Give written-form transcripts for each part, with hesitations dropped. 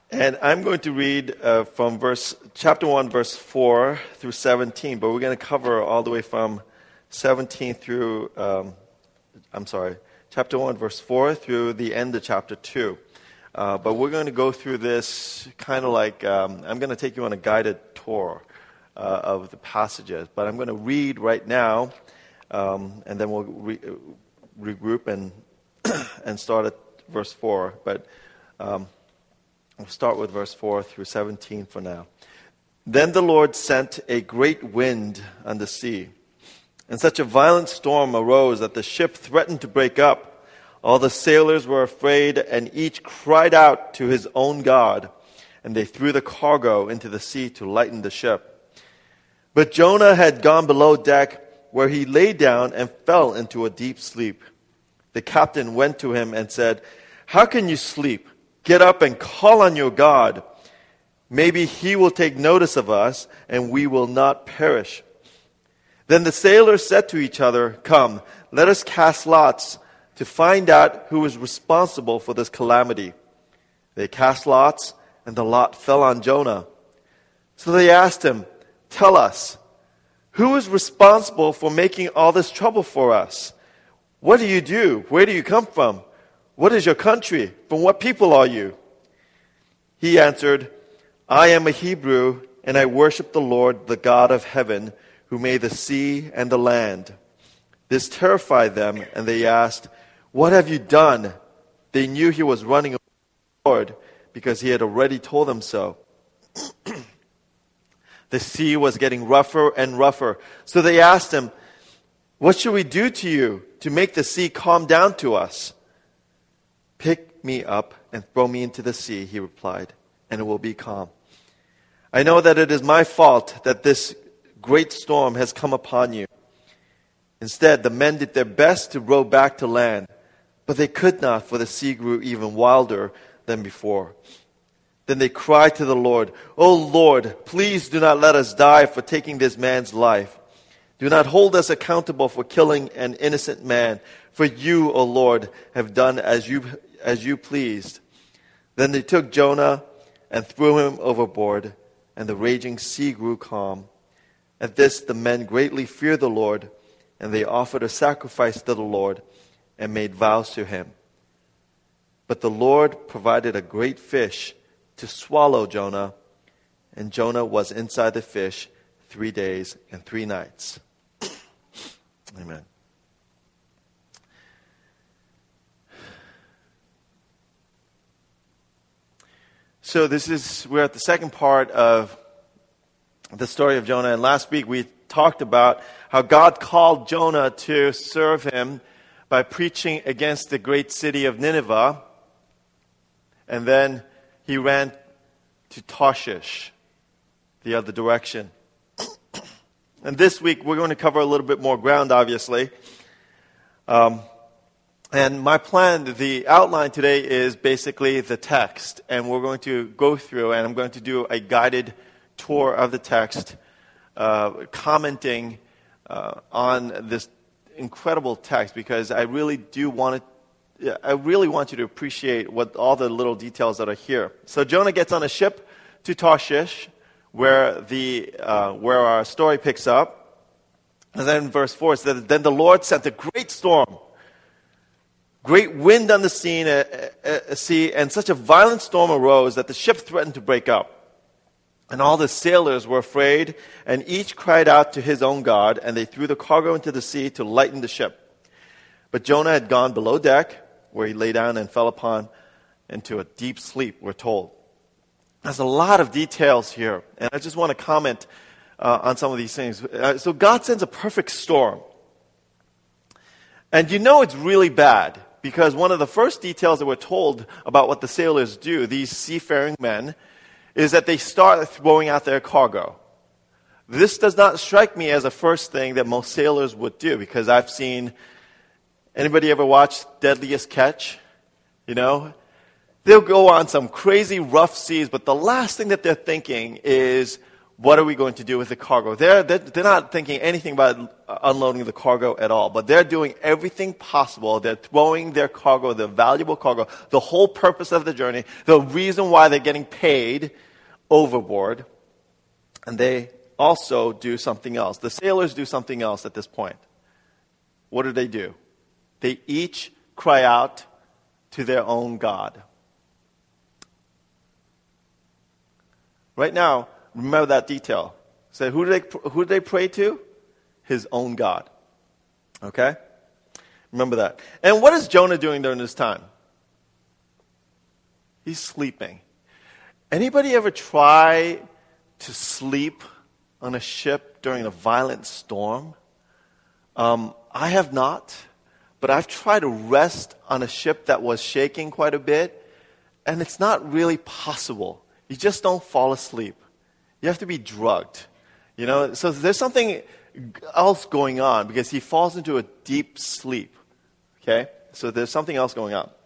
And I'm going to read from chapter 1, verse 4 through 17, but we're going to cover all the way from 17 through, chapter 1, verse 4 through the end of chapter 2. But we're going to go through this kind of like, I'm going to take you on a guided tour of the passages. But I'm going to read right now, and then we'll regroup and start at verse 4. But we'll start with verse 4 through 17 for now. Then the Lord sent a great wind on the sea, and such a violent storm arose that the ship threatened to break up. All the sailors were afraid, and each cried out to his own God, and they threw the cargo into the sea to lighten the ship. But Jonah had gone below deck, where he lay down and fell into a deep sleep. The captain went to him and said, "How can you sleep? Get up and call on your God. Maybe he will take notice of us, and we will not perish." Then the sailors said to each other, "Come, let us cast lots to find out who is responsible for this calamity." They cast lots, and the lot fell on Jonah. So they asked him, "Tell us, who is responsible for making all this trouble for us? What do you do? Where do you come from? What is your country? From what people are you?" He answered, "I am a Hebrew, and I worship the Lord, the God of heaven, who made the sea and the land." This terrified them, and they asked, "What have you done?" They knew he was running away from the Lord, because he had already told them so. The sea was getting rougher and rougher. So they asked him, "What should we do to you to make the sea calm down to us?" "Pick me up and throw me into the sea," he replied, "and it will be calm. I know that it is my fault that this great storm has come upon you." Instead, the men did their best to row back to land, but they could not, for the sea grew even wilder than before. Then they cried to the Lord, "O Lord, please do not let us die for taking this man's life. Do not hold us accountable for killing an innocent man, for you, O Lord, have done as you pleased." Then they took Jonah and threw him overboard, and the raging sea grew calm. At this the men greatly feared the Lord, and they offered a sacrifice to the Lord and made vows to him. But the Lord provided a great fish to swallow Jonah, and Jonah was inside the fish 3 days and 3 nights. Amen. So we're at the second part of the story of Jonah. And last week we talked about how God called Jonah to serve him by preaching against the great city of Nineveh. And then he ran to Tarshish, the other direction. And this week we're going to cover a little bit more ground, obviously. And my plan, the outline today is basically the text. And we're going to go through, and I'm going to do a guided tour of the text, commenting on this incredible text, because I really want you to appreciate all the little details that are here. So Jonah gets on a ship to Tarshish, where our story picks up. And then in verse 4 it says, "Then the Lord sent a great storm, great wind on the sea, and such a violent storm arose that the ship threatened to break up. And all the sailors were afraid, and each cried out to his own God, and they threw the cargo into the sea to lighten the ship. But Jonah had gone below deck, where he lay down and fell into a deep sleep, we're told." There's a lot of details here, and I just want to comment on some of these things. So God sends a perfect storm. And you know it's really bad, because one of the first details that we're told about what the sailors do, these seafaring men, is that they start throwing out their cargo. This does not strike me as a first thing that most sailors would do, because I've seen, anybody ever watch Deadliest Catch? You know? They'll go on some crazy rough seas, but the last thing that they're thinking is, what are we going to do with the cargo? They're not thinking anything about unloading the cargo at all, but they're doing everything possible. They're throwing their cargo, the valuable cargo, the whole purpose of the journey, the reason why they're getting paid, overboard. And they also do something else. The sailors do something else at this point. What do? They each cry out to their own God. Right now, remember that detail. So who do they pray to? His own God. Okay? Remember that. And what is Jonah doing during this time? He's sleeping. Anybody ever try to sleep on a ship during a violent storm? I have not, but I've tried to rest on a ship that was shaking quite a bit, and it's not really possible. You just don't fall asleep. You have to be drugged. So there's something else going on because he falls into a deep sleep. Okay? So there's something else going on.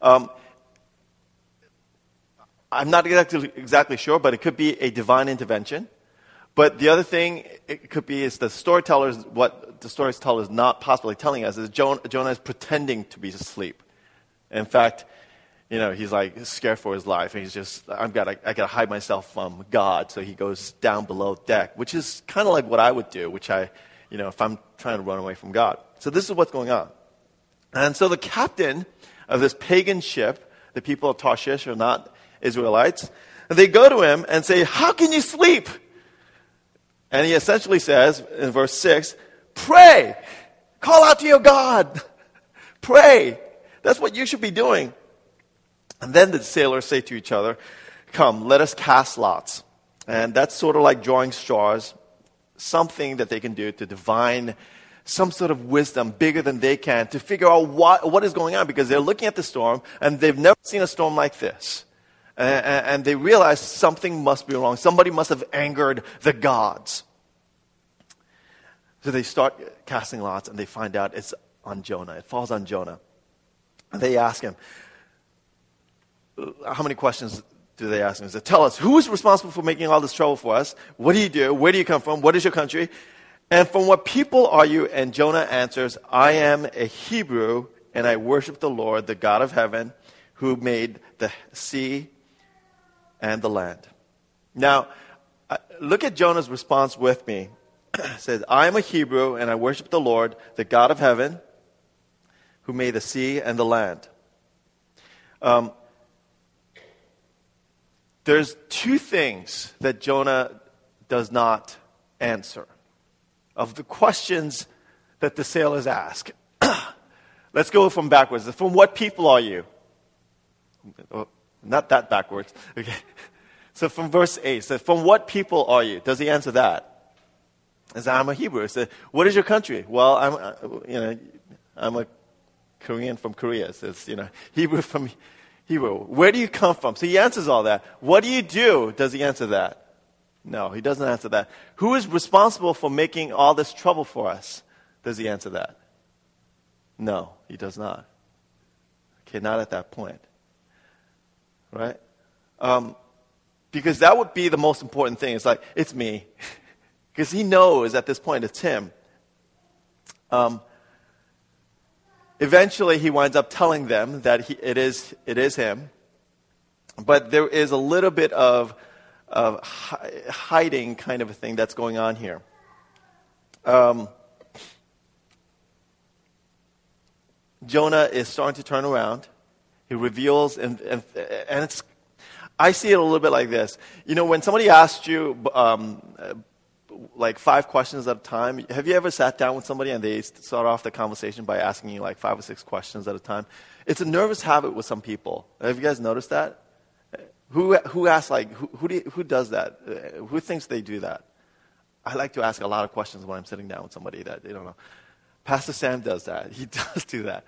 I'm not exactly sure, but it could be a divine intervention. But the other thing it could be is what the storyteller is not possibly telling us is Jonah is pretending to be asleep. In fact, he's like scared for his life. And he's just, I gotta hide myself from God. So he goes down below deck, which is kind of like what I would do, if I'm trying to run away from God. So this is what's going on. And so the captain of this pagan ship, the people of Tarshish are not Israelites, and they go to him and say, "How can you sleep?" And he essentially says in verse 6, "Pray. Call out to your God. Pray. That's what you should be doing." And then the sailors say to each other, "Come, let us cast lots." And that's sort of like drawing straws, something that they can do to divine some sort of wisdom bigger than they can to figure out what is going on, because they're looking at the storm and they've never seen a storm like this. And they realize something must be wrong. Somebody must have angered the gods. So they start casting lots and they find out it's on Jonah. It falls on Jonah. And they ask him, how many questions do they ask him? They say, "Tell us, who is responsible for making all this trouble for us? What do you do? Where do you come from? What is your country? And from what people are you?" And Jonah answers, "I am a Hebrew and I worship the Lord, the God of heaven, who made the sea and the land." Now, look at Jonah's response with me. It says, "I am a Hebrew and I worship the Lord, the God of heaven, who made the sea and the land." There's two things that Jonah does not answer of the questions that the sailors ask. Let's go from backwards. From what people are you? Oh, not that backwards. Okay. So from verse 8, so from what people are you? Does he answer that? He says, "I'm a Hebrew." He says, "What is your country?" "Well, I'm a Korean from Korea." It says, Hebrew from Hebrew. "Where do you come from?" So he answers all that. "What do you do?" Does he answer that? No, he doesn't answer that. "Who is responsible for making all this trouble for us?" Does he answer that? No, he does not. Okay, not at that point. Right? Because that would be the most important thing. It's like, it's me. Because he knows at this point it's him. Eventually, he winds up telling them that it is him. But there is a little bit of hiding kind of a thing that's going on here. Jonah is starting to turn around. He reveals, and it's, I see it a little bit like this. When somebody asks you like 5 questions at a time, have you ever sat down with somebody and they start off the conversation by asking you like 5 or 6 questions at a time? It's a nervous habit with some people. Have you guys noticed that? Who asks like, who does that? Who thinks they do that? I like to ask a lot of questions when I'm sitting down with somebody that they don't know. Pastor Sam does that. He does do that.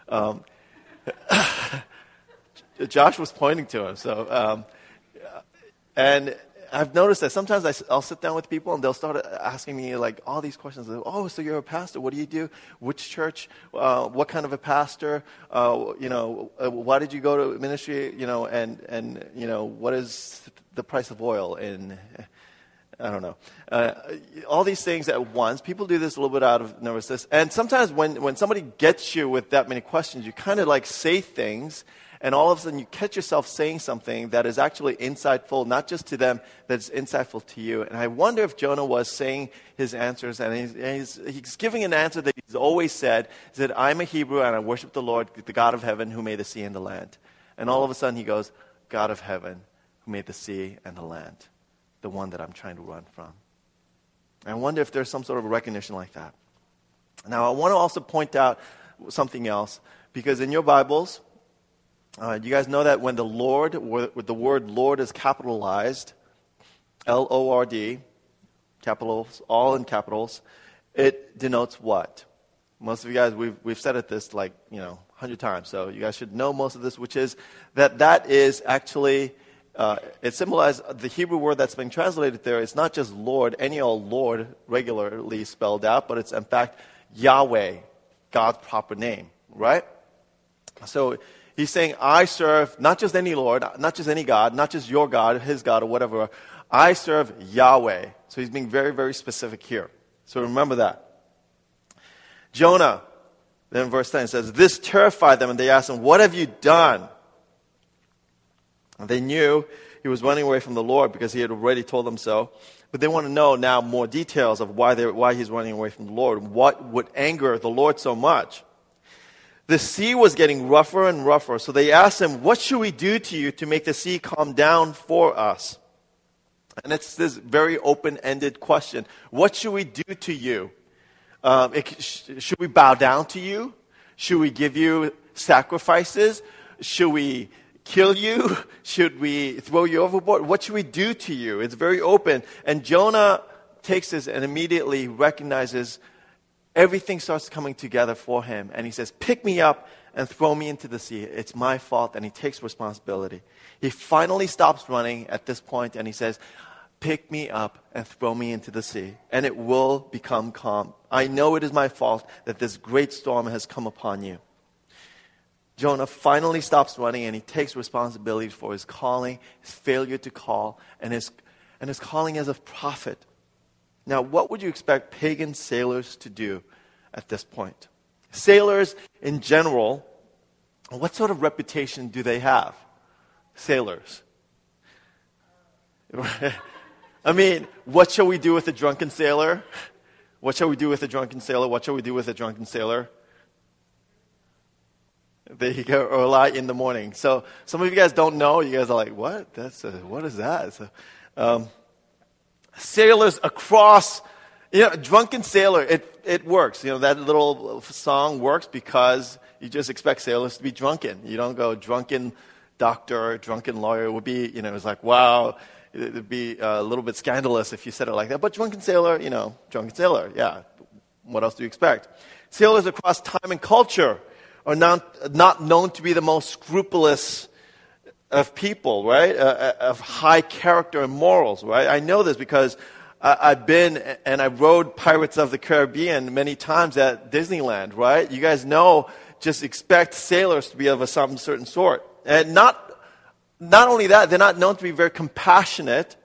Josh was pointing to him. So, and I've noticed that sometimes I'll sit down with people and they'll start asking me like all these questions. "Oh, so you're a pastor? What do you do? Which church? What kind of a pastor? Why did you go to ministry? And what is the price of oil?" I don't know. All these things at once. People do this a little bit out of nervousness. And sometimes when somebody gets you with that many questions, you kind of like say things, and all of a sudden you catch yourself saying something that is actually insightful, not just to them, that's insightful to you. And I wonder if Jonah was saying his answers, and he's giving an answer that he's always said. He said, I'm a Hebrew, and I worship the Lord, the God of heaven, who made the sea and the land. And all of a sudden he goes, God of heaven, who made the sea and the land, the one that I'm trying to run from. I wonder if there's some sort of recognition like that. Now, I want to also point out something else, because in your Bibles, you guys know that when the word Lord is capitalized, L-O-R-D, capitals, all in capitals, it denotes what? Most of you guys, we've said it this 100 times, so you guys should know most of this, which is that is actually, it symbolizes the Hebrew word that's being translated there. It's not just Lord, any old Lord regularly spelled out, but it's in fact Yahweh, God's proper name, right? So he's saying, I serve not just any Lord, not just any God, not just your God, his God, or whatever. I serve Yahweh. So he's being very, very specific here. So remember that. Jonah, then verse 10 says, this terrified them, and they asked him, what have you done? And they knew he was running away from the Lord because he had already told them so. But they want to know now more details of why he's running away from the Lord. What would anger the Lord so much? The sea was getting rougher and rougher. So they asked him, what should we do to you to make the sea calm down for us? And it's this very open-ended question. What should we do to you? Should we bow down to you? Should we give you sacrifices? Should we kill you? Should we throw you overboard? What should we do to you? It's very open. And Jonah takes this and immediately recognizes everything starts coming together for him. And he says, pick me up and throw me into the sea. It's my fault. And he takes responsibility. He finally stops running at this point and he says, pick me up and throw me into the sea, and it will become calm. I know it is my fault that this great storm has come upon you. Jonah finally stops running, and he takes responsibility for his calling, his failure to call, and his calling as a prophet. Now, what would you expect pagan sailors to do at this point? Sailors in general, what sort of reputation do they have? Sailors. I mean, what shall we do with a drunken sailor? What shall we do with a drunken sailor? What shall we do with a drunken sailor? They go early in the morning. So some of you guys don't know. You guys are like, what? What is that? So, sailors across, drunken sailor, it works. That little song works because you just expect sailors to be drunken. You don't go drunken doctor, drunken lawyer. It would be, it's like, wow. It would be a little bit scandalous if you said it like that. But drunken sailor, drunken sailor, yeah. What else do you expect? Sailors across time and culture are not known to be the most scrupulous of people, right? Of high character and morals, right? I know this because I've been and I rode Pirates of the Caribbean many times at Disneyland, right? You guys know, just expect sailors to be of a certain sort. And not only that, they're not known to be very compassionate.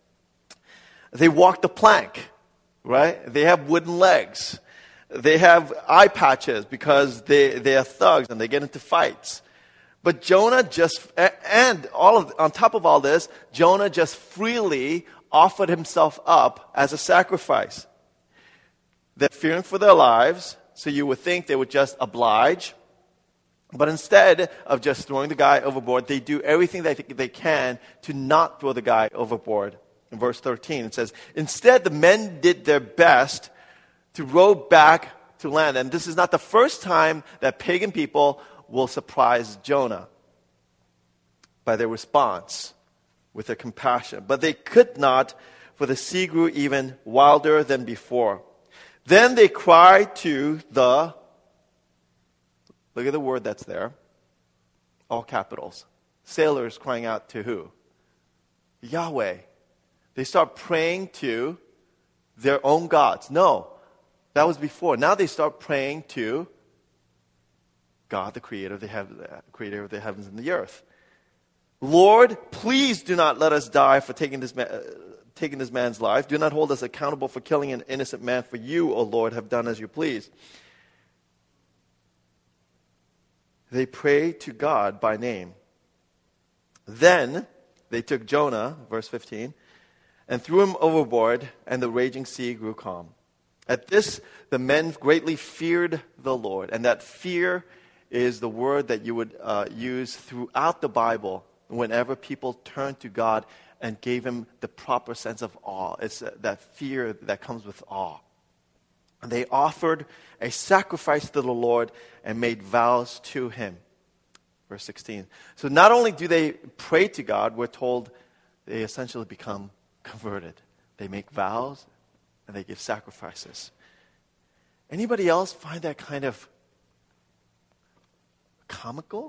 They walk the plank, right? They have wooden legs. They have eye patches because they are thugs and they get into fights. But Jonah on top of all this, Jonah just freely offered himself up as a sacrifice. They're fearing for their lives, so you would think they would just oblige. But instead of just throwing the guy overboard, they do everything they can to not throw the guy overboard. In verse 13, it says, instead the men did their best to row back to land. And this is not the first time that pagan people will surprise Jonah by their response with their compassion. But they could not, for the sea grew even wilder than before. Then they cried to look at the word that's there. All capitals. Sailors crying out to who? Yahweh. They start praying to their own gods. No, that was before. Now they start praying to God, the creator of the heavens and the earth. Lord, please do not let us die for taking this taken this man's life. Do not hold us accountable for killing an innocent man, for you, O Lord, have done as you please. They prayed to God by name. Then they took Jonah, verse 15, and threw him overboard, and the raging sea grew calm. At this, the men greatly feared the Lord. And that fear is the word that you would use throughout the Bible whenever people turned to God and gave him the proper sense of awe. It's that fear that comes with awe. And they offered a sacrifice to the Lord and made vows to him. Verse 16. So not only do they pray to God, we're told they essentially become converted. They make vows and they give sacrifices. Anybody else find that kind of comical?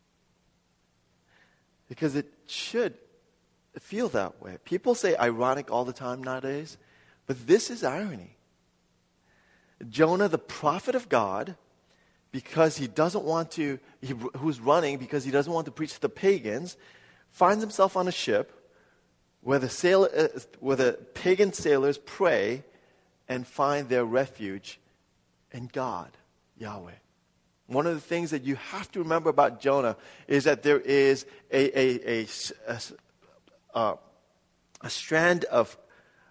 Because it should feel that way. People say ironic all the time nowadays, but this is irony. Jonah, the prophet of God, because he doesn't want to, who's running because he doesn't want to preach to the pagans, finds himself on a ship where the pagan sailors pray and find their refuge in God, Yahweh. One of the things that you have to remember about Jonah is that there is a strand of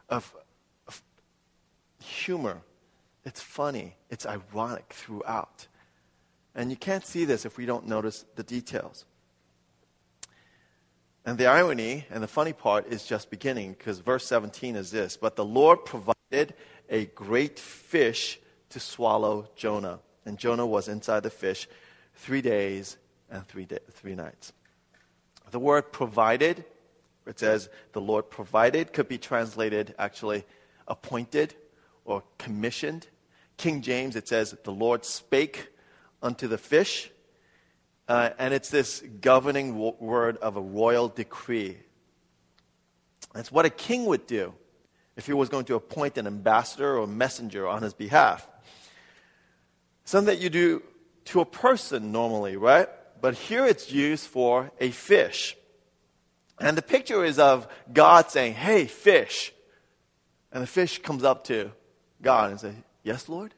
humor. It's funny. It's ironic throughout. And you can't see this if we don't notice the details. And the irony and the funny part is just beginning, because verse 17 is this. But the Lord provided a great fish to swallow Jonah. And Jonah was inside the fish 3 days and 3 nights. The word provided, it says the Lord provided, could be translated actually appointed or commissioned. King James, it says the Lord spake unto the fish. And it's this governing word of a royal decree. It's what a king would do if he was going to appoint an ambassador or messenger on his behalf. Something that you do to a person normally, right? But here it's used for a fish. And the picture is of God saying, hey, fish. And the fish comes up to God and says, yes, Lord?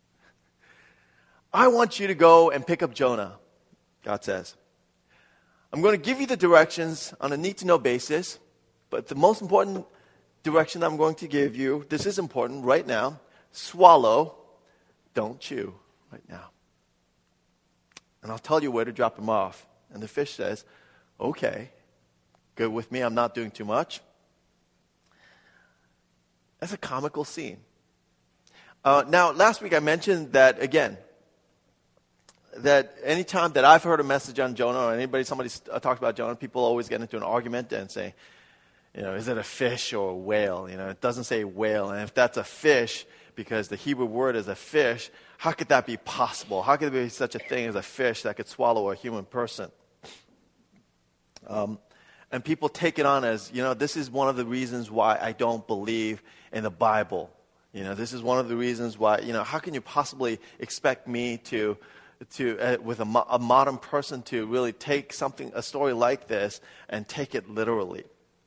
I want you to go and pick up Jonah, God says. I'm going to give you the directions on a need-to-know basis, but the most important direction I'm going to give you, this is important right now, swallow, don't chew right now. And I'll tell you where to drop him off. And the fish says, okay, good with me, I'm not doing too much. That's a comical scene. Now, last week I mentioned that, again, that anytime that I've heard a message on Jonah or somebody talks about Jonah, people always get into an argument and say, is it a fish or a whale? It doesn't say whale. And if that's a fish, because the Hebrew word is a fish, how could that be possible? How could there be such a thing as a fish that could swallow a human person? And people take it on as, this is one of the reasons why I don't believe in the Bible. This is one of the reasons why, how can you possibly expect me to with a modern person to really take a story like this and take it literally.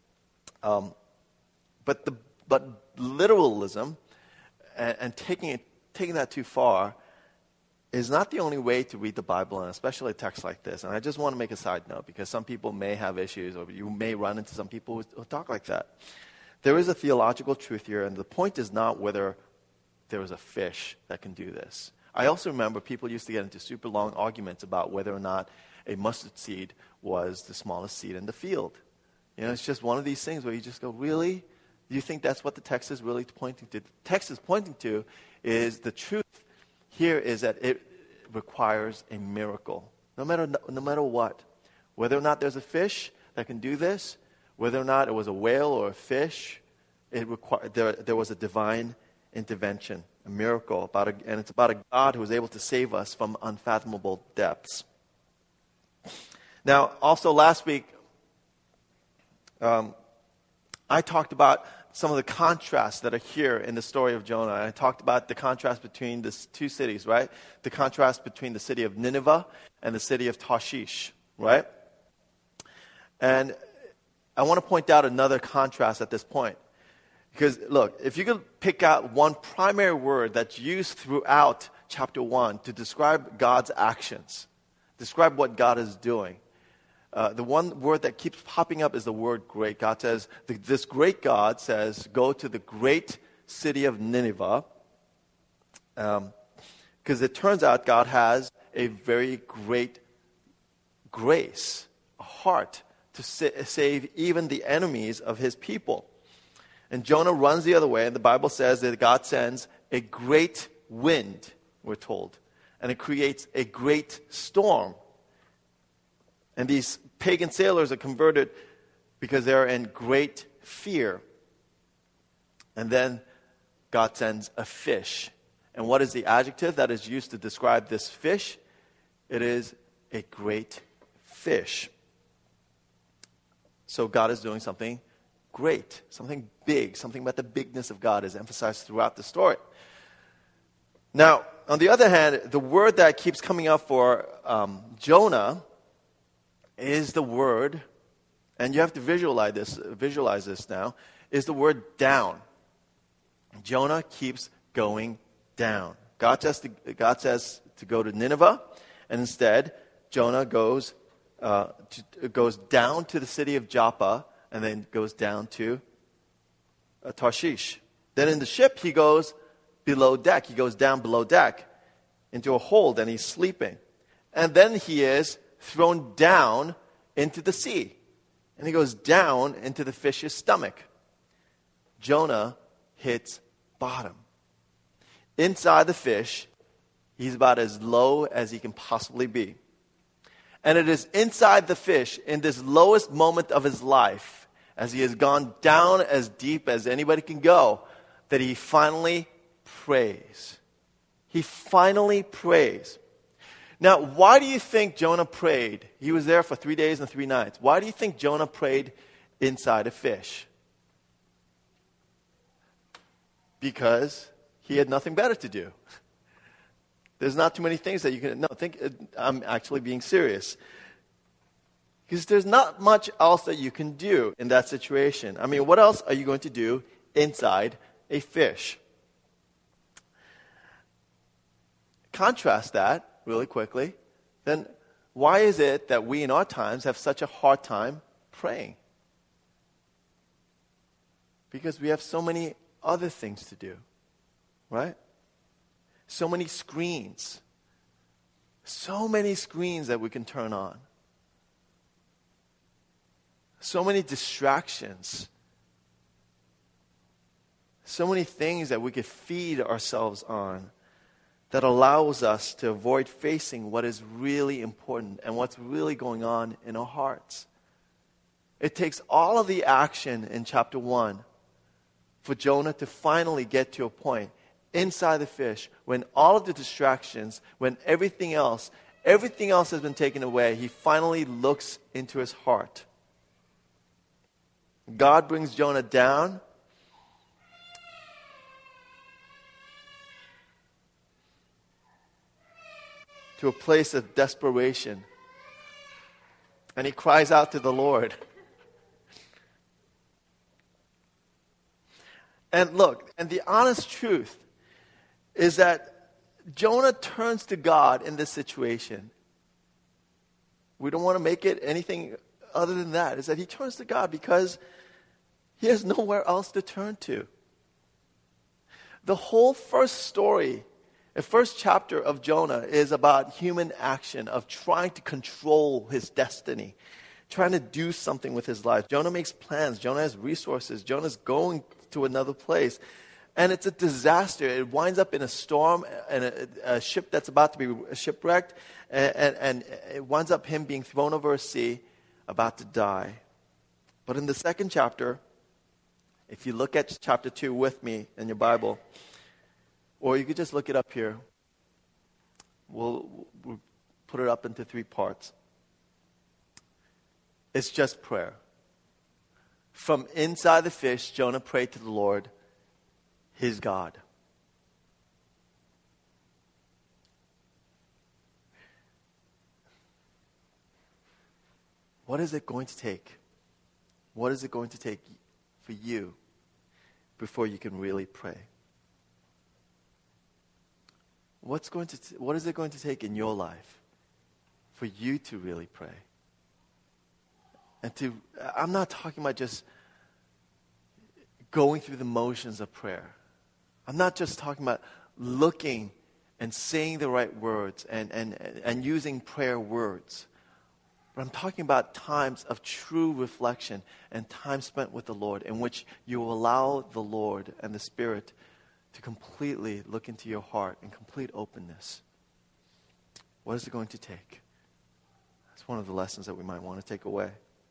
But literalism and taking that too far is not the only way to read the Bible, and especially a text like this. And I just want to make a side note, because some people may have issues, or you may run into some people who talk like that. There is a theological truth here, and the point is not whether there is a fish that can do this. I also remember people used to get into super long arguments about whether or not a mustard seed was the smallest seed in the field. It's just one of these things where you just go, really? Do you think that's what the text is really pointing to? The text is pointing to is the truth here is that it requires a miracle. No matter what. Whether or not there's a fish that can do this, whether or not it was a whale or a fish, there was a divine intervention, a miracle, and it's about a God who is able to save us from unfathomable depths. Now, also last week, I talked about some of the contrasts that are here in the story of Jonah. I talked about the contrast between the two cities, right? The contrast between the city of Nineveh and the city of Tarshish, right? And I want to point out another contrast at this point. Because look, if you could pick out one primary word that's used throughout chapter 1 to describe God's actions, describe what God is doing, the one word that keeps popping up is the word great. God says, this great God says, go to the great city of Nineveh. Because it turns out God has a very great grace, a heart to save even the enemies of his people. And Jonah runs the other way, and the Bible says that God sends a great wind, we're told. And it creates a great storm. And these pagan sailors are converted because they're in great fear. And then God sends a fish. And what is the adjective that is used to describe this fish? It is a great fish. So God is doing something great, something big, something about the bigness of God is emphasized throughout the story. Now, on the other hand, the word that keeps coming up for Jonah is the word, and you have to visualize this now, is the word down. Jonah keeps going down. God says to go to Nineveh, and instead, Jonah goes down to the city of Joppa, and then goes down to Tarshish. Then in the ship, he goes below deck. He goes down below deck into a hold, and he's sleeping. And then he is thrown down into the sea. And he goes down into the fish's stomach. Jonah hits bottom. Inside the fish, he's about as low as he can possibly be. And it is inside the fish, in this lowest moment of his life, as he has gone down as deep as anybody can go, that he finally prays. He finally prays. Now, why do you think Jonah prayed? He was there for 3 days and 3 nights. Why do you think Jonah prayed inside a fish? Because he had nothing better to do. There's not too many things that you can... No, I'm actually being serious. Because there's not much else that you can do in that situation. I mean, what else are you going to do inside a fish? Contrast that really quickly. Then why is it that we in our times have such a hard time praying? Because we have so many other things to do, right? So many screens. So many screens that we can turn on. So many distractions. So many things that we could feed ourselves on that allows us to avoid facing what is really important and what's really going on in our hearts. It takes all of the action in chapter 1 for Jonah to finally get to a point inside the fish when all of the distractions, when everything else has been taken away, he finally looks into his heart. God brings Jonah down. To a place of desperation. And he cries out to the Lord. And look, and the honest truth is that Jonah turns to God in this situation. We don't want to make it anything other than that. Is that he turns to God because he has nowhere else to turn to. The whole first chapter of Jonah is about human action, of trying to control his destiny, trying to do something with his life. Jonah makes plans. Jonah has resources. Jonah's going to another place. And it's a disaster. It winds up in a storm and a ship that's about to be shipwrecked. And it winds up him being thrown over a sea, about to die. But in the second chapter, if you look at chapter 2 with me in your Bible, or you could just look it up here. We'll put it up into 3 parts. It's just prayer. From inside the fish, Jonah prayed to the Lord, his God. What is it going to take? What is it going to take for you before you can really pray. What is it going to take in your life for you to really pray? I'm not talking about just going through the motions of prayer. I'm not just talking about looking and saying the right words and using prayer words. But I'm talking about times of true reflection and time spent with the Lord in which you will allow the Lord and the Spirit to completely look into your heart in complete openness. What is it going to take? That's one of the lessons that we might want to take away.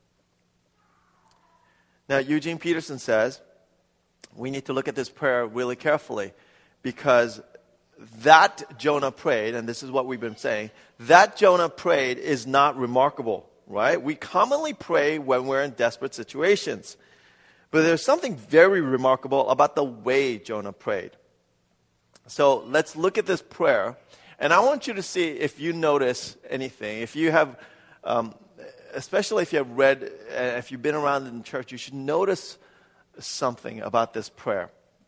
Now, Eugene Peterson says we need to look at this prayer really carefully, because that Jonah prayed, and this is what we've been saying, that Jonah prayed is not remarkable, right? We commonly pray when we're in desperate situations. But there's something very remarkable about the way Jonah prayed. So let's look at this prayer. And I want you to see if you notice anything. If you have, especially if you have read, if you've been around in church, you should notice something about this prayer.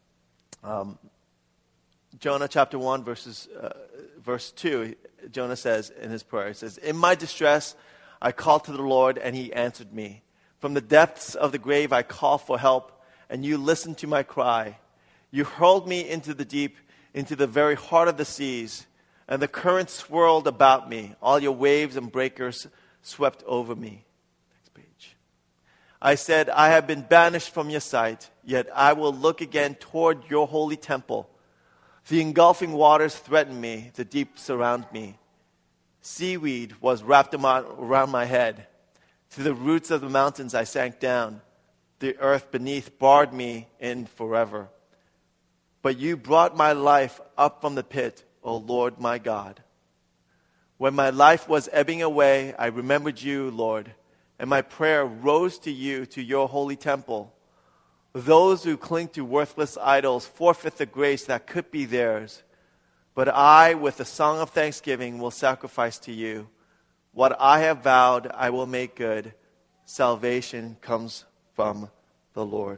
Jonah chapter 1, verse 2, Jonah says in his prayer, he says, "In my distress, I called to the Lord, and he answered me. From the depths of the grave I call for help, and you listened to my cry. You hurled me into the deep, into the very heart of the seas, and the currents swirled about me. All your waves and breakers swept over me." Next page. "I said, I have been banished from your sight, yet I will look again toward your holy temple. The engulfing waters threaten me, the deep surround me. Seaweed was wrapped around my head. To the roots of the mountains I sank down. The earth beneath barred me in forever. But you brought my life up from the pit, O Lord my God. When my life was ebbing away, I remembered you, Lord, and my prayer rose to you, to your holy temple. Those who cling to worthless idols forfeit the grace that could be theirs. But I, with a song of thanksgiving, will sacrifice to you. What I have vowed, I will make good. Salvation comes from the Lord."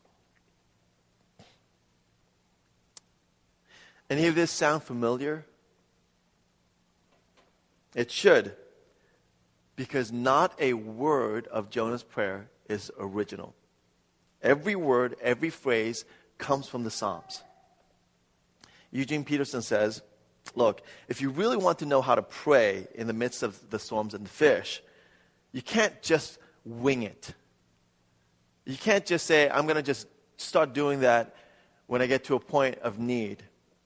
Any of this sound familiar? It should, because not a word of Jonah's prayer is original. Every word, every phrase comes from the Psalms. Eugene Peterson says, look, if you really want to know how to pray in the midst of the storms and the fish, you can't just wing it. You can't just say, I'm going to just start doing that when I get to a point of need.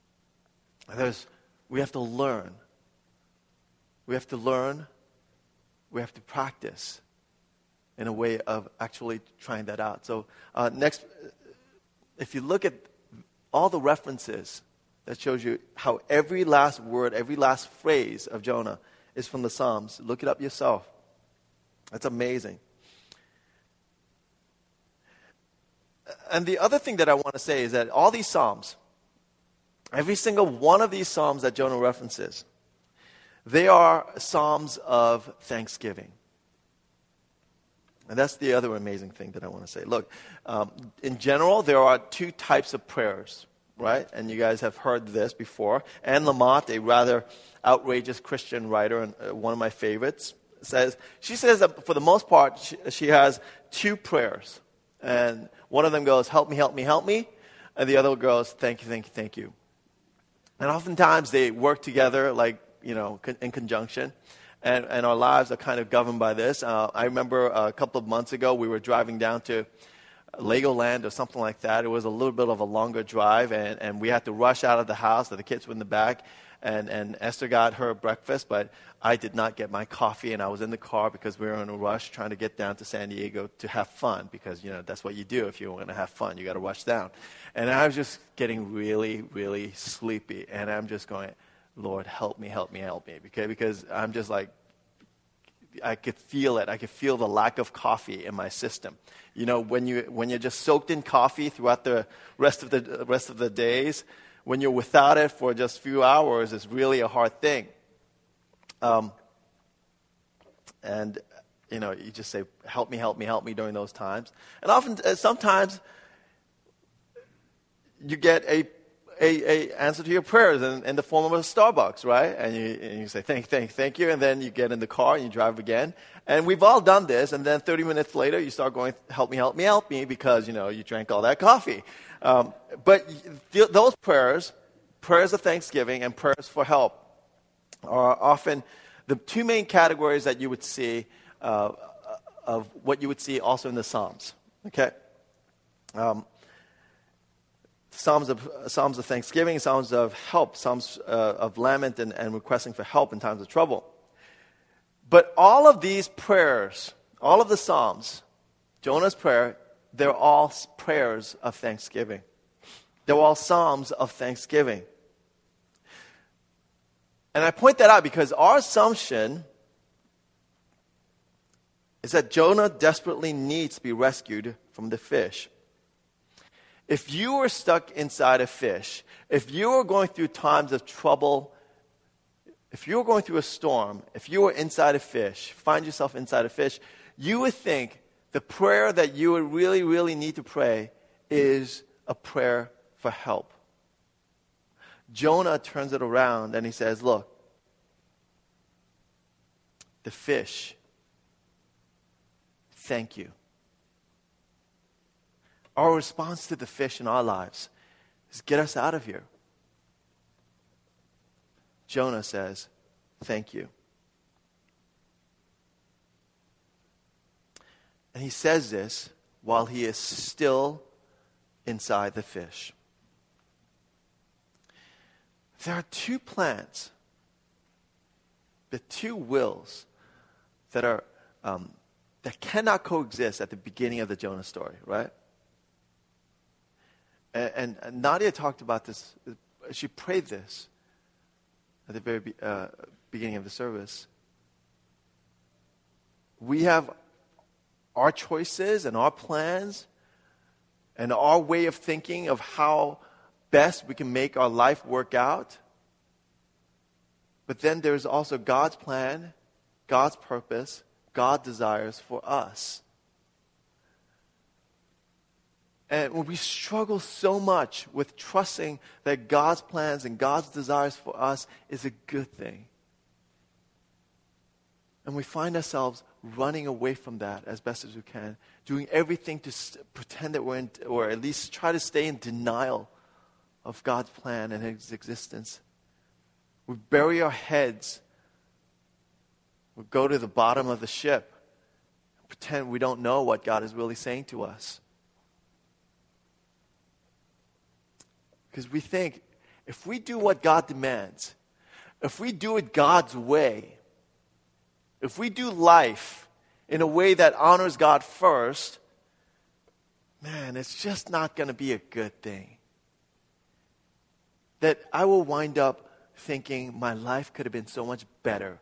We have to learn. We have to learn. We have to practice in a way of actually trying that out. So next, if you look at all the references, that shows you how every last word, every last phrase of Jonah is from the Psalms. Look it up yourself. That's amazing. And the other thing that I want to say is that all these Psalms, every single one of these Psalms that Jonah references, they are Psalms of thanksgiving. And that's the other amazing thing that I want to say. Look, in general, there are two types of prayers, right? And you guys have heard this before. Anne Lamott, a rather outrageous Christian writer, and one of my favorites, she says that for the most part, she has two prayers. And one of them goes, help me, help me, help me. And the other goes, thank you, thank you, thank you. And oftentimes they work together, like, in conjunction. And our lives are kind of governed by this. I remember a couple of months ago, we were driving down to Legoland or something like that. It was a little bit of a longer drive, and we had to rush out of the house. The kids were in the back, and Esther got her breakfast, but I did not get my coffee, and I was in the car because we were in a rush trying to get down to San Diego to have fun, because, that's what you do if you want to have fun. You got to rush down. And I was just getting really, really sleepy, and I'm just going, Lord, help me, help me, help me. Because I'm just like, I could feel it. I could feel the lack of coffee in my system. When you're just soaked in coffee throughout the rest of the days, when you're without it for just a few hours, it's really a hard thing. And you just say, help me, help me, help me during those times. And sometimes you get a answer to your prayers in the form of a Starbucks, right? And you say, thank you. And then you get in the car and you drive again. And we've all done this. And then 30 minutes later, you start going, help me, because, you drank all that coffee. But those prayers of thanksgiving and prayers for help, are often the two main categories that you would see of what you would see also in the Psalms. Okay? Psalms of thanksgiving, Psalms of help, Psalms of lament and requesting for help in times of trouble. But all of these prayers, all of the Psalms, Jonah's prayer, they're all prayers of thanksgiving. They're all Psalms of thanksgiving. And I point that out because our assumption is that Jonah desperately needs to be rescued from the fish. If you were stuck inside a fish, if you were going through times of trouble, if you were going through a storm, if you were inside a fish, find yourself inside a fish, you would think the prayer that you would really, really need to pray is a prayer for help. Jonah turns it around and he says, look, the fish, thank you. Our response to the fish in our lives is get us out of here. Jonah says, thank you. And he says this while he is still inside the fish. There are two plans, the two wills that are that cannot coexist at the beginning of the Jonah story, right? And Nadia talked about this. She prayed this at the very beginning of the service. We have our choices and our plans and our way of thinking of how best we can make our life work out. But then there's also God's plan, God's purpose, God's desires for us. And when we struggle so much with trusting that God's plans and God's desires for us is a good thing, and we find ourselves running away from that as best as we can, doing everything to pretend that we're in, or at least try to stay in denial of God's plan and His existence. We bury our heads. We go to the bottom of the ship and pretend we don't know what God is really saying to us. Because we think if we do what God demands, if we do it God's way, if we do life in a way that honors God first, man, it's just not going to be a good thing. That I will wind up thinking my life could have been so much better.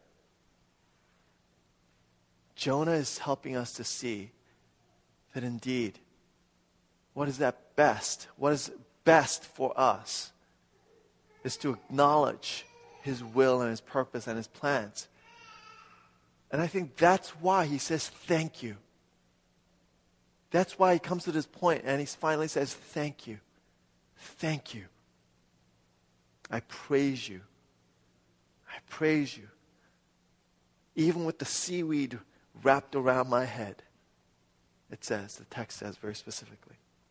Jonah is helping us to see that indeed, what is that best? What is best for us is to acknowledge His will and His purpose and His plans. And I think that's why he says thank you. That's why he comes to this point and he finally says thank you. Thank you. I praise you. I praise you. Even with the seaweed wrapped around my head, it says, the text says very specifically.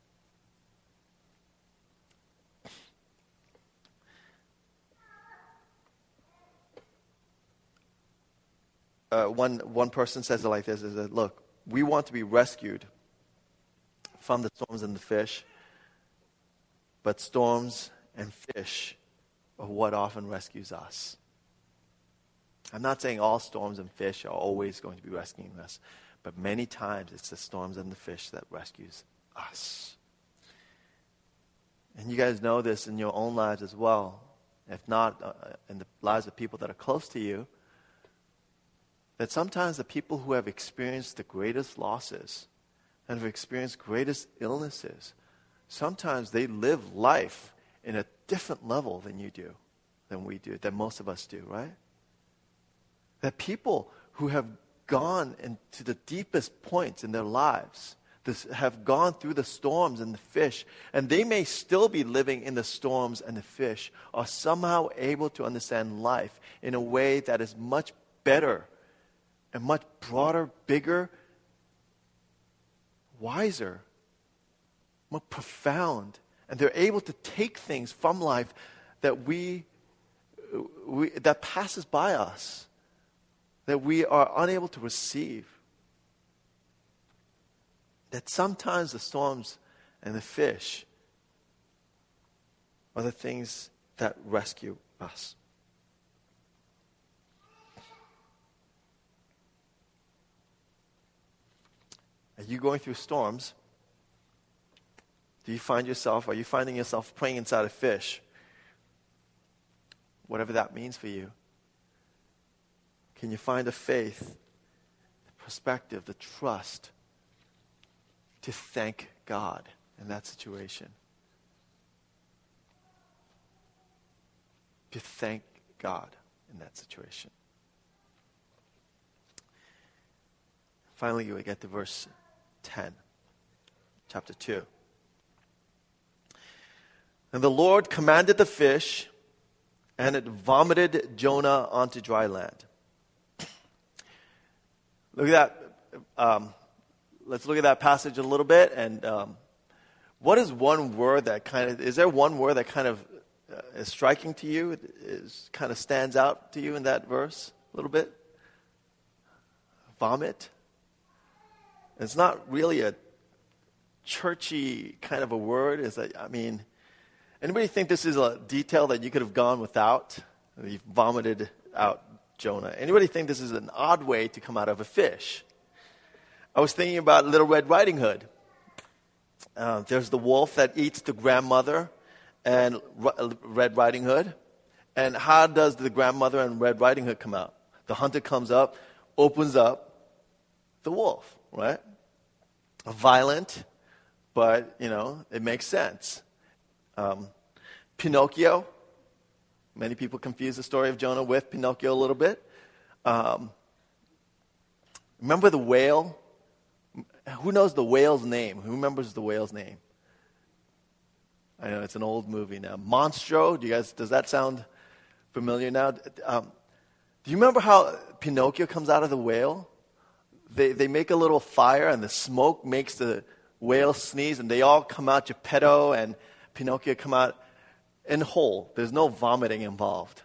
One person says it like this, is that, look, we want to be rescued from the storms and the fish, but storms and fish are what often rescues us. I'm not saying all storms and fish are always going to be rescuing us, but many times it's the storms and the fish that rescues us. And you guys know this in your own lives as well, if not in the lives of people that are close to you, that sometimes the people who have experienced the greatest losses and have experienced greatest illnesses, sometimes they live life in a different level than you do, than we do, than most of us do, right? That people who have gone into the deepest points in their lives, have gone through the storms and the fish, and they may still be living in the storms and the fish, are somehow able to understand life in a way that is much better and much broader, bigger, wiser, more profound. And they're able to take things from life that that passes by us, that we are unable to receive. That sometimes the storms and the fish are the things that rescue us. Are you going through storms? Are you finding yourself praying inside a fish? Whatever that means for you. Can you find the faith, the perspective, the trust to thank God in that situation? To thank God in that situation. Finally, we get to verse 10, chapter 2. And the Lord commanded the fish, and it vomited Jonah onto dry land. Look at that. Let's look at that passage a little bit. And what is one word that is there one word that kind of is striking to you, kind of stands out to you in that verse a little bit? Vomit. It's not really a churchy kind of a word. Anybody think this is a detail that you could have gone without? You vomited out Jonah. Anybody think this is an odd way to come out of a fish? I was thinking about Little Red Riding Hood. There's the wolf that eats the grandmother and Red Riding Hood. And how does the grandmother and Red Riding Hood come out? The hunter comes up, opens up the wolf, right? Violent, but, it makes sense. Pinocchio. Many people confuse the story of Jonah with Pinocchio a little bit. Remember the whale? Who knows the whale's name? Who remembers the whale's name? I know it's an old movie now. Monstro. Does that sound familiar now? Do you remember how Pinocchio comes out of the whale? They make a little fire, and the smoke makes the whale sneeze, and they all come out. Geppetto and Pinocchio come out in whole. There's no vomiting involved,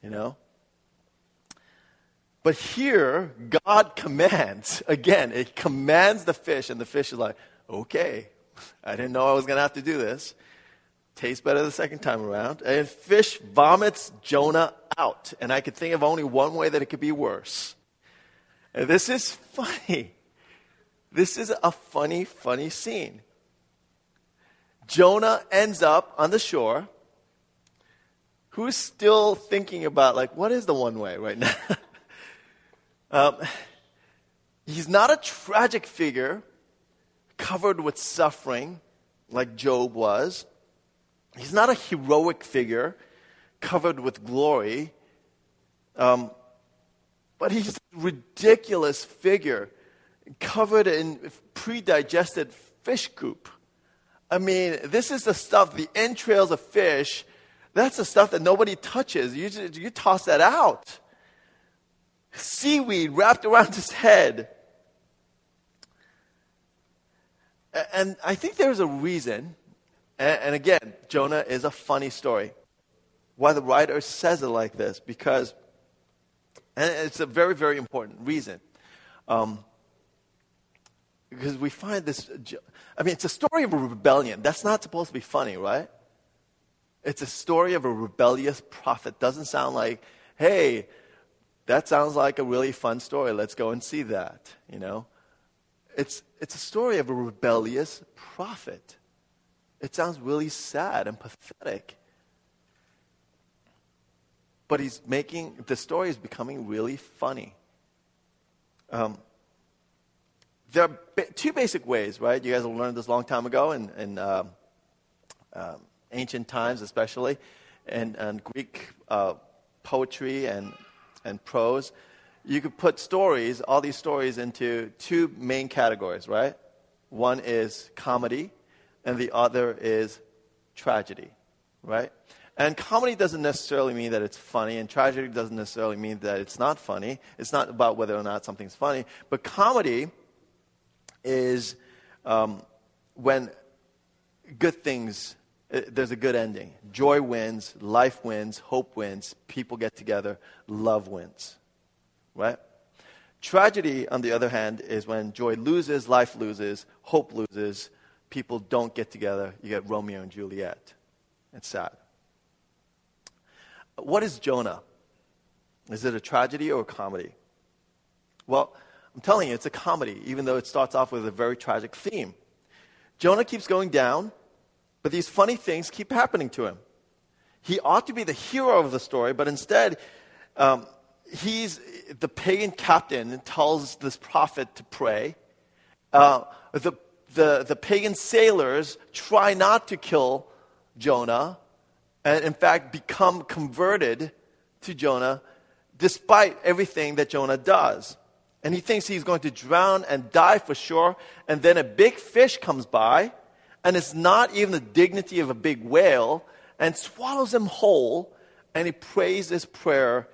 But here, God commands. Again, it commands the fish, and the fish is like, okay, I didn't know I was going to have to do this. Tastes better the second time around. And fish vomits Jonah out. And I could think of only one way that it could be worse. And this is funny. This is a funny, funny scene. Jonah ends up on the shore. Who's still thinking about, what is the one way right now? He's not a tragic figure covered with suffering like Job was. He's not a heroic figure covered with glory. But he's a ridiculous figure covered in pre-digested fish goop. This is the stuff, the entrails of fish, that's the stuff that nobody touches. You toss that out. Seaweed wrapped around his head. And I think there's a reason, and again, Jonah is a funny story, why the writer says it like this, because, and it's a very, very important reason. Because we find this, it's a story of a rebellion. That's not supposed to be funny, right? It's a story of a rebellious prophet. Doesn't sound like, hey, that sounds like a really fun story. Let's go and see that, It's a story of a rebellious prophet. It sounds really sad and pathetic. But the story is becoming really funny. There are two basic ways, right? You guys learned this a long time ago in ancient times especially, and Greek poetry and prose. You could put all these stories into two main categories, right? One is comedy, and the other is tragedy, right? And comedy doesn't necessarily mean that it's funny, and tragedy doesn't necessarily mean that it's not funny. It's not about whether or not something's funny. But comedy is when good things, there's a good ending. Joy wins, life wins, hope wins, people get together, love wins, right? Tragedy, on the other hand, is when joy loses, life loses, hope loses, people don't get together. You get Romeo and Juliet. It's sad. What is Jonah? Is it a tragedy or a comedy? Well, I'm telling you, it's a comedy, even though it starts off with a very tragic theme. Jonah keeps going down, but these funny things keep happening to him. He ought to be the hero of the story, but instead, he's the pagan captain and tells this prophet to pray. The pagan sailors try not to kill Jonah, and in fact become converted to Jonah despite everything that Jonah does. And he thinks he's going to drown and die for sure, and then a big fish comes by, and it's not even the dignity of a big whale, and swallows him whole, and he prays this prayer.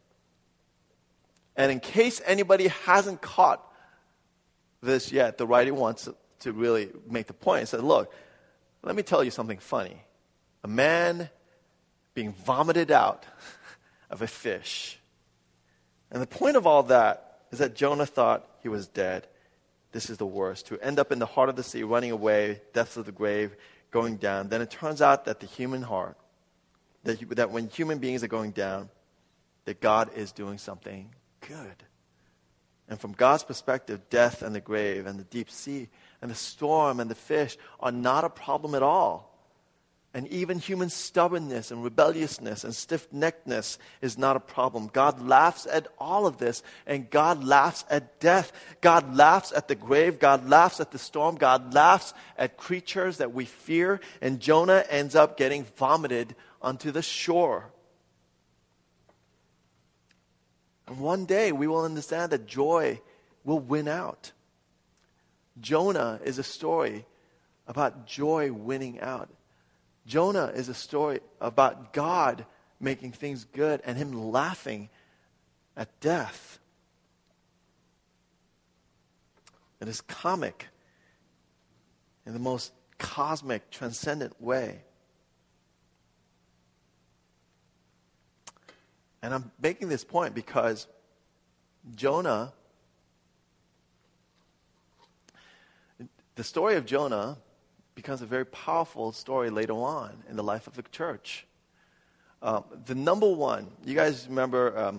And in case anybody hasn't caught this yet, the writer wants to really make the point. He said, look, let me tell you something funny. A man being vomited out of a fish. And the point of all that is that Jonah thought he was dead. This is the worst. To end up in the heart of the sea, running away, depths of the grave, going down. Then it turns out that the human heart, that when human beings are going down, that God is doing something good. And from God's perspective, death and the grave and the deep sea and the storm and the fish are not a problem at all. And even human stubbornness and rebelliousness and stiff-neckedness is not a problem. God laughs at all of this, and God laughs at death. God laughs at the grave. God laughs at the storm. God laughs at creatures that we fear. And Jonah ends up getting vomited onto the shore. And one day we will understand that joy will win out. Jonah is a story about joy winning out. Jonah is a story about God making things good and him laughing at death. It is comic in the most cosmic, transcendent way. And I'm making this point because Jonah, the story of Jonah becomes a very powerful story later on in the life of the church. The number one, you guys remember,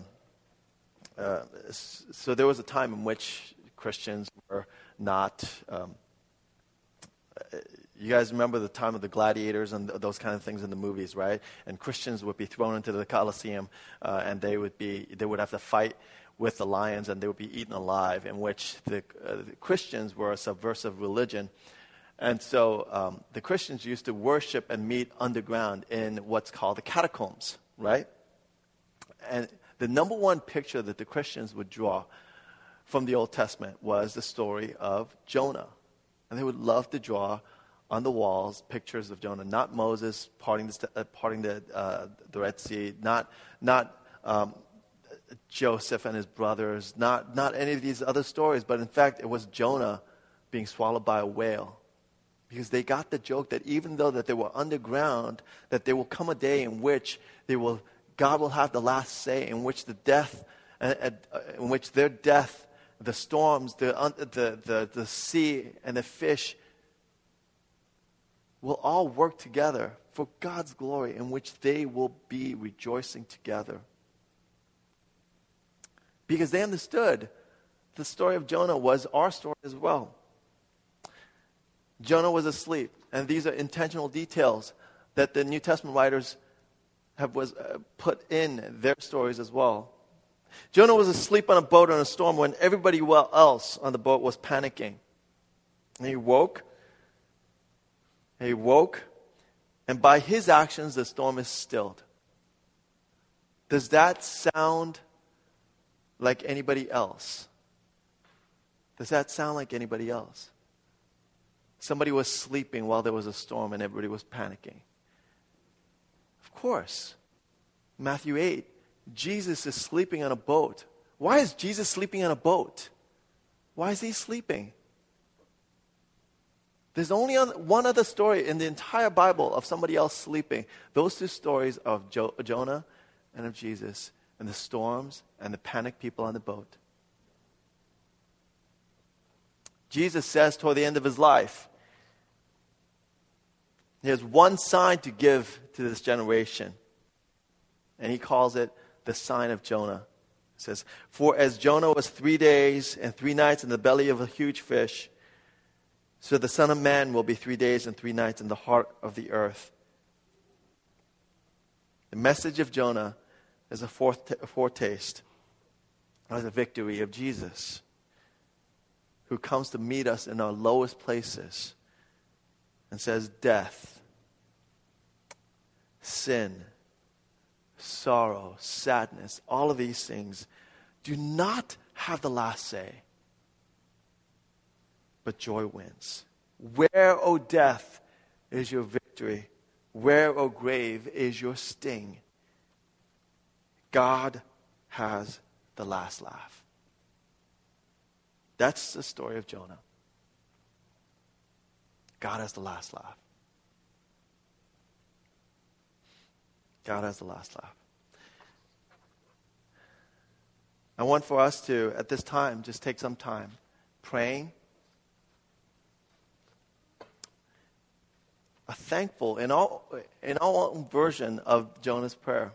so there was a time in which Christians were not, you guys remember the time of the gladiators and those kind of things in the movies, right? And Christians would be thrown into the Colosseum, and they would have to fight with the lions, and they would be eaten alive, in which the Christians were a subversive religion. And so the Christians used to worship and meet underground in what's called the catacombs, right? And the number one picture that the Christians would draw from the Old Testament was the story of Jonah. And they would love to draw on the walls pictures of Jonah, not Moses parting the Red Sea, not Joseph and his brothers, not any of these other stories, but in fact it was Jonah being swallowed by a whale. Because they got the joke that even though that they were underground, that there will come a day in which God will have the last say, in which the death, in which their death, the storms, the sea, and the fish will all work together for God's glory, in which they will be rejoicing together. Because they understood the story of Jonah was our story as well. Jonah was asleep, and these are intentional details that the New Testament writers have put in their stories as well. Jonah was asleep on a boat in a storm when everybody else on the boat was panicking. And he woke, and by his actions the storm is stilled. Does that sound like anybody else? Does that sound like anybody else? somebody was sleeping while there was a storm and everybody was panicking? Of course. Matthew 8, Jesus is sleeping on a boat. Why is Jesus sleeping on a boat? Why is he sleeping? There's only one other story in the entire Bible of somebody else sleeping. Those two stories of Jonah and of Jesus, and the storms and the panicked people on the boat. Jesus says toward the end of his life, he has one sign to give to this generation. And he calls it the sign of Jonah. He says, "For as Jonah was 3 days and 3 nights in the belly of a huge fish, so the Son of Man will be 3 days and 3 nights in the heart of the earth." The message of Jonah is a foretaste of the victory of Jesus, who comes to meet us in our lowest places and says, death, sin, sorrow, sadness, all of these things do not have the last say, but joy wins. Where, O death, is your victory? Where, O grave, is your sting? God has the last laugh. That's the story of Jonah. God has the last laugh. God has the last laugh. I want for us to, at this time, just take some time praying, thankful in our own version of Jonah's prayer,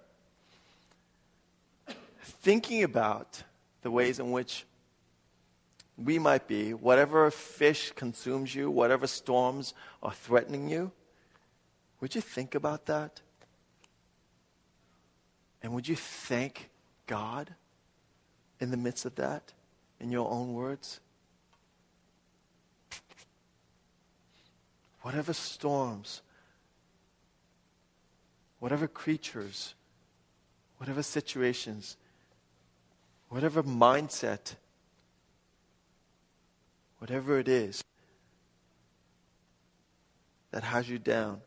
thinking about the ways in which we might be, whatever fish consumes you, whatever storms are threatening you, would you think about that? And would you thank God in the midst of that, in your own words? Whatever storms, whatever creatures, whatever situations, whatever mindset, whatever it is that has you down,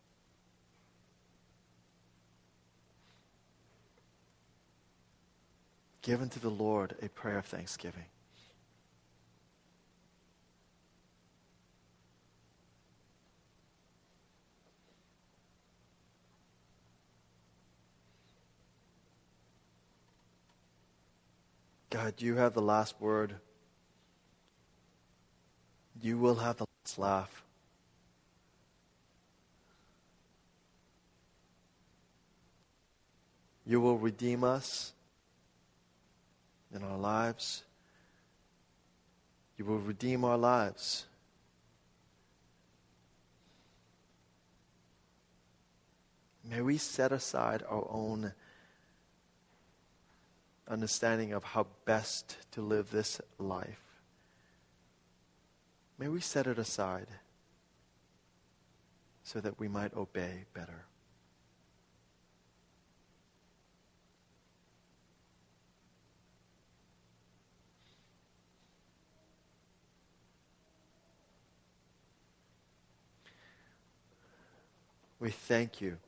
give unto the Lord a prayer of thanksgiving. God, you have the last word. You will have the last laugh. You will redeem us in our lives. You will redeem our lives. May we set aside our own understanding of how best to live this life. May we set it aside so that we might obey better. We thank you.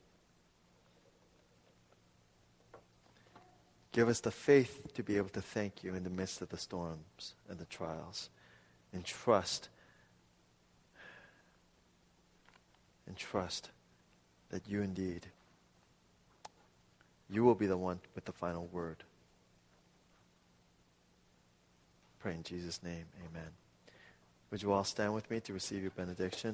Give us the faith to be able to thank you in the midst of the storms and the trials. And trust that you indeed, you will be the one with the final word. Pray in Jesus' name, amen. Would you all stand with me to receive your benediction?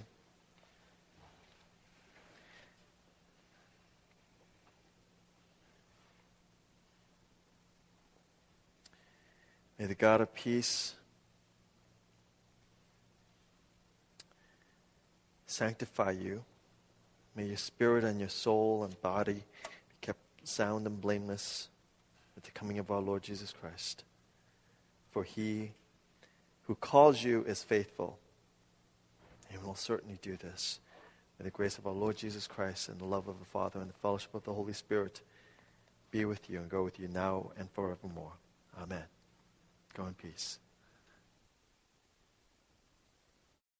May the God of peace sanctify you. May your spirit and your soul and body be kept sound and blameless at the coming of our Lord Jesus Christ. For he who calls you is faithful, and will certainly do this. May the grace of our Lord Jesus Christ and the love of the Father and the fellowship of the Holy Spirit be with you and go with you now and forevermore. Amen. Go in peace.